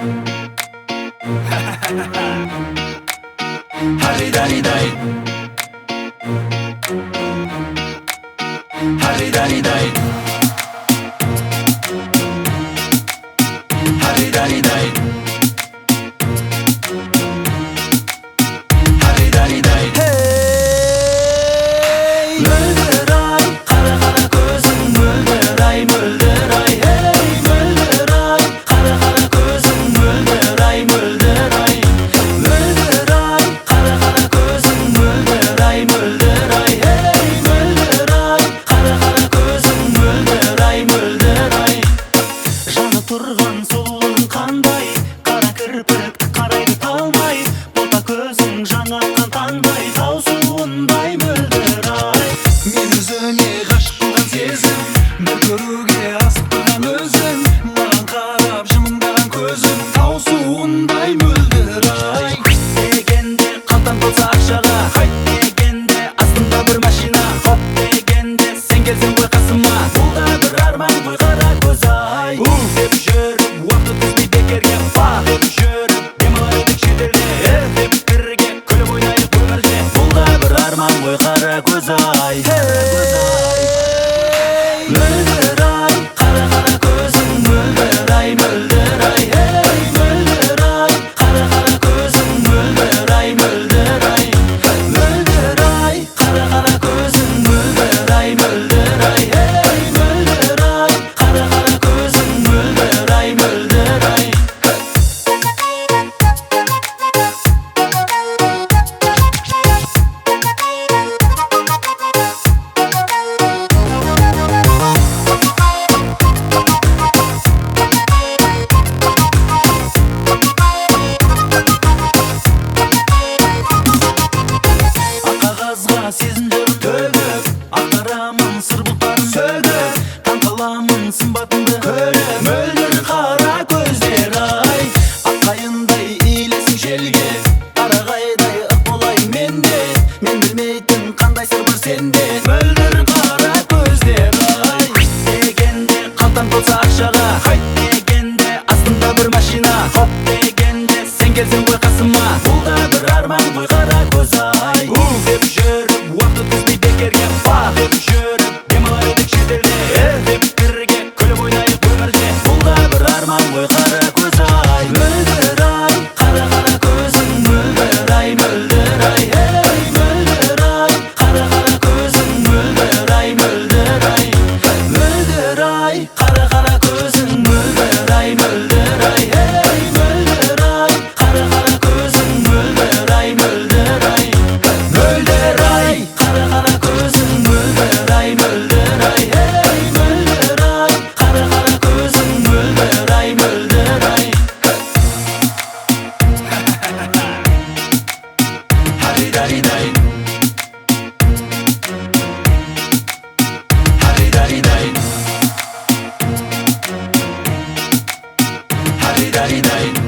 Haliday, haliday, haliday, haliday. Hey, mölder ay, kara kara gözün mölder ay, mölder ay. Hey, mölder ay, kara kara gözün mölder ay, mölder ay. Mölder ay, kara kara gözün mölder ay, mölder ay. Hey, mölder ay, kara kara gözün mölder ay, mölder ay. Жаны тұрған сұлуың қандай, қара кірпік қарайды талмай, бота көзің жаңартқан таңдай, тау суындай мөлдір ай. Мен өзіңе ғашық болған сезім, бір көруге асықтырған өзің, маған қарап жымыңдаған көзің, тау суындай мөлдір ай. Дегенде қалтаң толса ақшаға, хайт дегенде астында бір машина, хоп дегенде сен келсең ғой қасыма, бұл да бір арман ғой қара көз ай. Деп жүріп уақыт өтпей бекерге, фа деп жүріп демалайық шетелде, деп бірге күліп ойнайық өмірде, бұл да бір арман ғой қара көз ай. Мөлдір ай, қара қара көзің мөлдір ай, мөлдір ай. Ей, мөлдір ай, қара қара көзің мөлдір ай, мөлдір ай. Мөлдір ай, қара қара көзің мөлдір ай, мөлдір ай. Ей, мөлдір ай, қара қара көзің мөлдір ай, мөлдір ай. Қағазға сезімдерім төгіп, ақтарамын сыр бұлттарын сөгіп, таңқаламын сымбатыңды көріп, мөлдір қара көздер ай. Аққайындай иілесің желге, қарағайдай ық болайын менде, мен білмейтін қандай сыр бар сенде, мөлдір қара көздер ай. Дегенде қалтаң толса ақшаға, хайт дегенде астында бір машина, хоп дегенде сен келсең ғой қасыма, бұл да бір арман ғой қара көз ай. Деп жүріп уақыт өтпей бекерге, фа деп жүріп демалайық шетелде, деп бірге күліп ойнайық өмірде, бұл да бір арман ғой қара көз ай. Мөлдір ай, қара қара көзің мөлдір ай, мөлдір ай. Ей, мөлдір ай, қара қара көзің мөлдір ай, мөлдір ай. Мөлдір ай, қара қара көзің мөлдір ай, мөлдір ай. Ей, мөлдір ай, қара қара көзің мөлдір ай, мөлдір ай. Мөлдір ай, қара қара көзің мөлдір ай, мөлдір ай. Ей, мөлдір ай, қара қара көзің мөлдір ай, мөлдір ай. Haliday, haliday, haliday.